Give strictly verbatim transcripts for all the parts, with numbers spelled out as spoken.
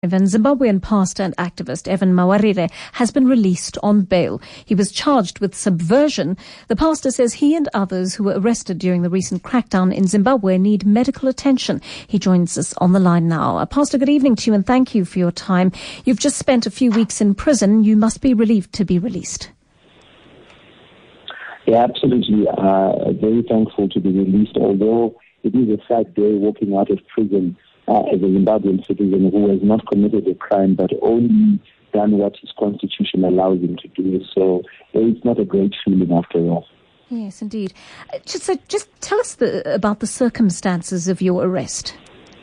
Then Zimbabwean pastor and activist Evan Mawarire has been released on bail. He was charged with subversion. The pastor says he and others who were arrested during the recent crackdown in Zimbabwe need medical attention. He joins us on the line now. Uh, Pastor, good evening to you and thank you for your time. You've just spent a few weeks in prison. You must be relieved to be released. Yeah, absolutely. Uh, very thankful to be released, although it is a sad day walking out of prison uh, as a Zimbabwean citizen who has not committed a crime but only done what his constitution allows him to do. So it's not a great feeling after all. Yes, indeed. Uh, just, so just tell us the, about the circumstances of your arrest.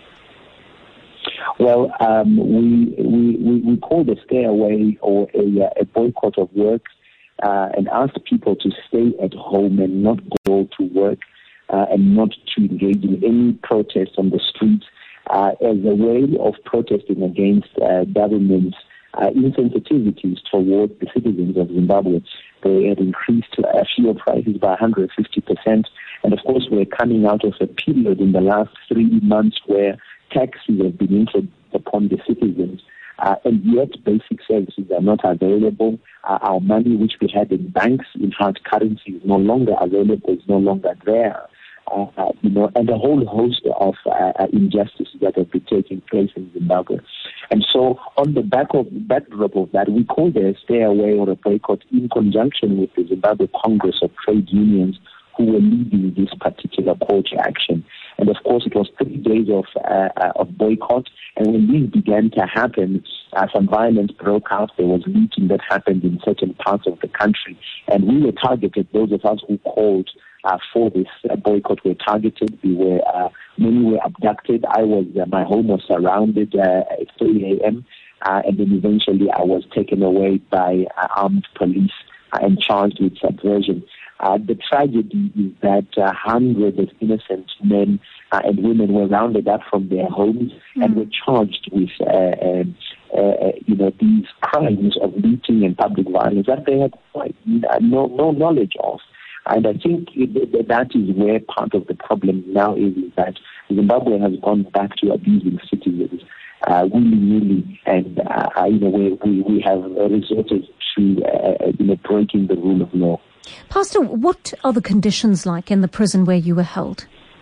Well, um, we, we, we, we called a stay away or a, a boycott of work uh, and asked people to stay at home and not go to work uh, and not to engage in any protests on the streets uh, as a way of protesting against uh, government's uh, insensitivities towards the citizens of Zimbabwe. They had increased uh, fuel prices by one hundred fifty percent. And of course, we're coming out of a period in the last three months where taxes have been imposed upon the citizens. Uh, and yet basic services are not available. Uh, our money, which we had in banks in hard currency, is no longer available, is no longer there. Uh, uh, you know, and a whole host of uh, injustices that have been taking place in Zimbabwe. And so on the back of backdrop of that, we called a stay away or a boycott in conjunction with the Zimbabwe Congress of Trade Unions who were leading this particular call to action. And of course, it was three days of uh, uh, of boycott. And when these began to happen, uh, some violence broke out. There was looting that happened in certain parts of the country. And we were targeted. Those of us who called uh, for this uh, boycott were targeted. We were, uh, many were abducted. I was, uh, my home was surrounded uh, at three a.m. Uh, and then eventually I was taken away by uh, armed police uh, and charged with subversion. Uh, the tragedy is that uh, hundreds of innocent men uh, and women were rounded up from their homes mm. and were charged with, uh, uh, uh, you know, these crimes of looting and public violence that they had quite no, no knowledge of. And I think it, that is where part of the problem now is, is that Zimbabwe has gone back to abusing citizens uh, willy-nilly, and uh, you know, we, we, we have resorted to uh, you know, breaking the rule of law. Pastor, what are the conditions like in the prison where you were held?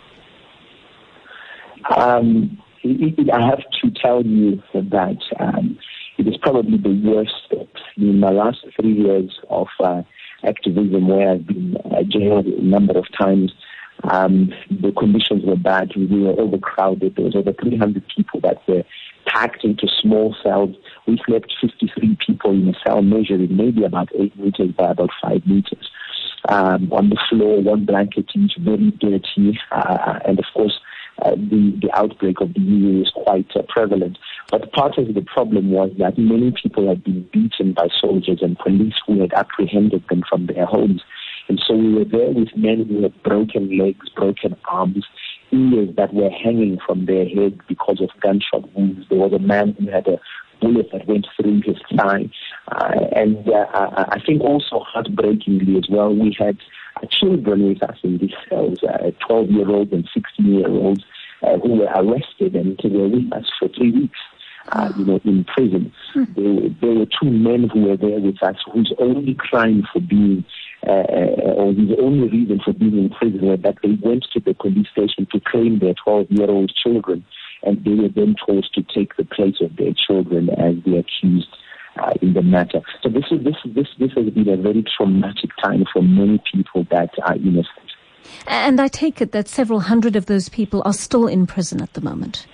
Um, it, it, I have to tell you that um, it is probably the worst in my last three years of uh, activism, where I've been uh, jailed a number of times. Um, the conditions were bad. We were overcrowded. There was over three hundred people that were packed into small cells. We slept fifty-three people in a cell measuring maybe about eight meters by about five meters. Um, on the floor, one blanket each, very dirty, uh, and of course, uh, the, the outbreak of the E U is quite uh, prevalent. But part of the problem was that many people had been beaten by soldiers and police who had apprehended them from their homes. And so we were there with men who had broken legs, broken arms, ears that were hanging from their head because of gunshot wounds. There was a man who had a bullet that went through his thigh. Uh, and uh, I think also heartbreakingly as well, we had uh, children with us in these cells, uh, twelve-year-olds and sixteen-year-olds uh, who were arrested and were with us for three weeks. Uh, you know, in prison. Mm. There, there were two men who were there with us whose only crime for being, uh, or his only reason for being in prison was that they went to the police station to claim their twelve-year-old children, and they were then told to take the place of their children as the accused uh, in the matter. So this is this this this has been a very traumatic time for many people that are innocent. And I take it that several hundred of those people are still in prison at the moment.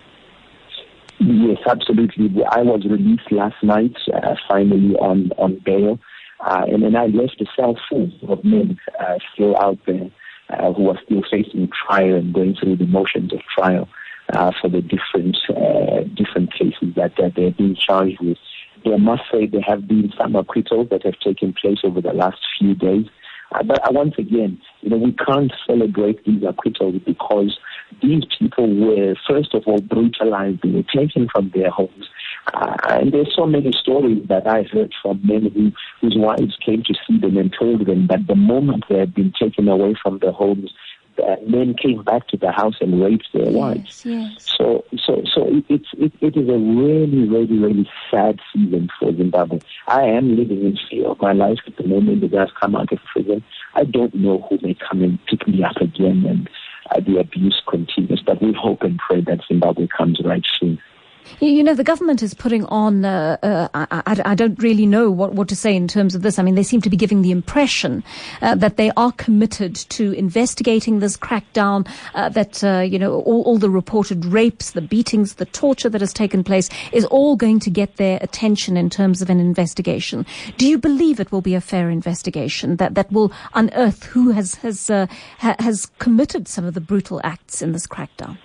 Yes, absolutely. I was released last night, uh, finally on, on bail, uh, and then I left a cell full of men uh, still out there uh, who are still facing trial and going through the motions of trial uh, for the different uh, different cases that, that they're being charged with. I must say there have been some acquittals that have taken place over the last few days. Uh, but uh, once again, you know, we can't celebrate these acquittals because these people were, first of all, brutalized. They were taken from their homes. Uh, and there's so many stories that I heard from men who, whose wives came to see them and told them that the moment they had been taken away from their homes, uh, men came back to the house and raped their yes, wives. Yes. So, so, so it, it's it, it is a really, really, really sad season for Zimbabwe. I am living in fear of my life at the moment as I've come out of prison. I don't know who may come and pick me up again, and uh, the abuse continues. But we hope and pray that Zimbabwe comes right soon. You know, the government is putting on, uh, uh, I, I, I don't really know what, what to say in terms of this. I mean, they seem to be giving the impression uh, that they are committed to investigating this crackdown, uh, that, uh, you know, all, all the reported rapes, the beatings, the torture that has taken place is all going to get their attention in terms of an investigation. Do you believe it will be a fair investigation that, that will unearth who has, has, uh, ha, has committed some of the brutal acts in this crackdown?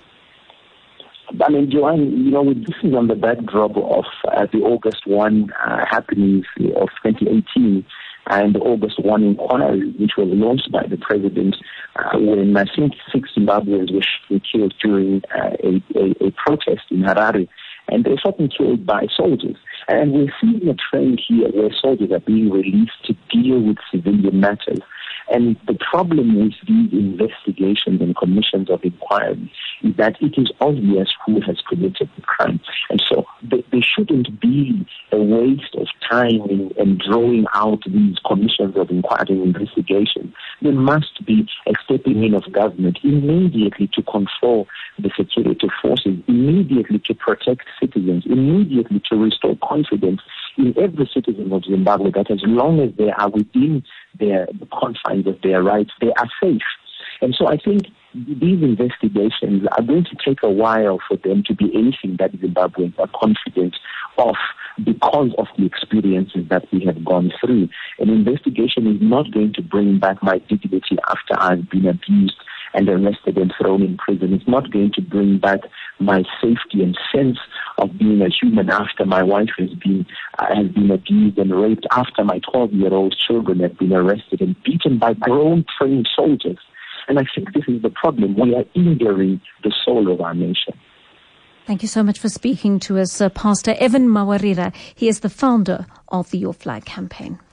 I mean, Joanne, you know, this is on the backdrop of uh, the August first uh, happenings of twenty eighteen and the August first inquiry, which was launched by the president uh, when I think six Zimbabweans were killed during uh, a, a, a protest in Harare. And they were shot and killed by soldiers. And we're seeing a trend here where soldiers are being released to deal with civilian matters. And the problem with these investigations and commissions of inquiry is that it is obvious who has committed the crime. And so there shouldn't be a waste of time in, in drawing out these commissions of inquiry and investigation. There must be a stepping in of government immediately to control the security forces, immediately to protect citizens, immediately to restore confidence in every citizen of Zimbabwe that as long as they are within their, the confines of their rights, they are safe. And so I think these investigations are going to take a while for them to be anything that Zimbabweans are confident of because of the experiences that we have gone through. An investigation is not going to bring back my dignity after I've been abused and arrested and thrown in prison. It's not going to bring back my safety and sense of being a human after my wife has been uh, has been abused and raped, after my twelve-year-old children have been arrested and beaten by grown trained soldiers. And I think this is the problem. We are injuring the soul of our nation. Thank you so much for speaking to us, uh, Pastor Evan Mawarira. He is the founder of the Your Flag campaign.